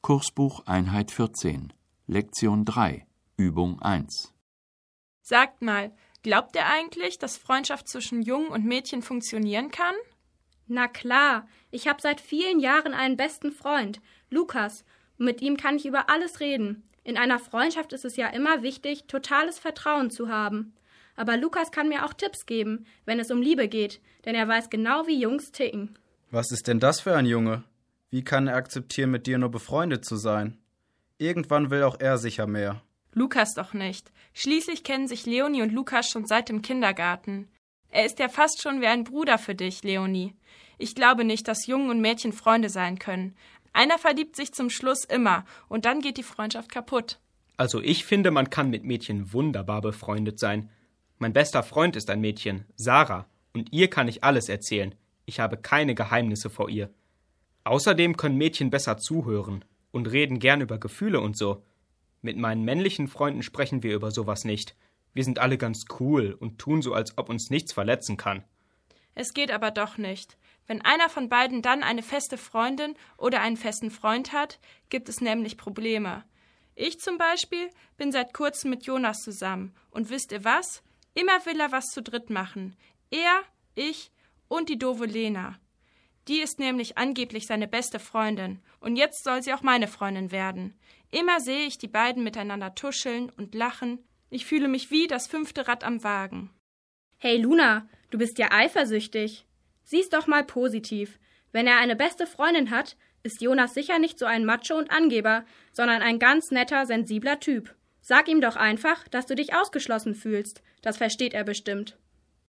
Kursbuch Einheit 14, Lektion 3, Übung 1. Sagt mal, glaubt ihr eigentlich, dass Freundschaft zwischen Jungen und Mädchen funktionieren kann? Na klar, ich habe seit vielen Jahren einen besten Freund, Lukas, und mit ihm kann ich über alles reden. In einer Freundschaft ist es ja immer wichtig, totales Vertrauen zu haben. Aber Lukas kann mir auch Tipps geben, wenn es um Liebe geht, denn er weiß genau, wie Jungs ticken. Was ist denn das für ein Junge? Wie kann er akzeptieren, mit dir nur befreundet zu sein? Irgendwann will auch er sicher mehr. Lukas doch nicht. Schließlich kennen sich Leonie und Lukas schon seit dem Kindergarten. Er ist ja fast schon wie ein Bruder für dich, Leonie. Ich glaube nicht, dass Jungen und Mädchen Freunde sein können. Einer verliebt sich zum Schluss immer und dann geht die Freundschaft kaputt. Also ich finde, man kann mit Mädchen wunderbar befreundet sein. Mein bester Freund ist ein Mädchen, Sarah, und ihr kann ich alles erzählen. Ich habe keine Geheimnisse vor ihr. Außerdem können Mädchen besser zuhören und reden gern über Gefühle und so. Mit meinen männlichen Freunden sprechen wir über sowas nicht. Wir sind alle ganz cool und tun so, als ob uns nichts verletzen kann. Es geht aber doch nicht. Wenn einer von beiden dann eine feste Freundin oder einen festen Freund hat, gibt es nämlich Probleme. Ich zum Beispiel bin seit kurzem mit Jonas zusammen. Und wisst ihr was? Immer will er was zu dritt machen. Er, ich und die doofe Lena. Die ist nämlich angeblich seine beste Freundin. Und jetzt soll sie auch meine Freundin werden. Immer sehe ich die beiden miteinander tuscheln und lachen. Ich fühle mich wie das 5. Rad am Wagen. Hey Luna, du bist ja eifersüchtig. Sieh's doch mal positiv. Wenn er eine beste Freundin hat, ist Jonas sicher nicht so ein Macho und Angeber, sondern ein ganz netter, sensibler Typ. Sag ihm doch einfach, dass du dich ausgeschlossen fühlst. Das versteht er bestimmt.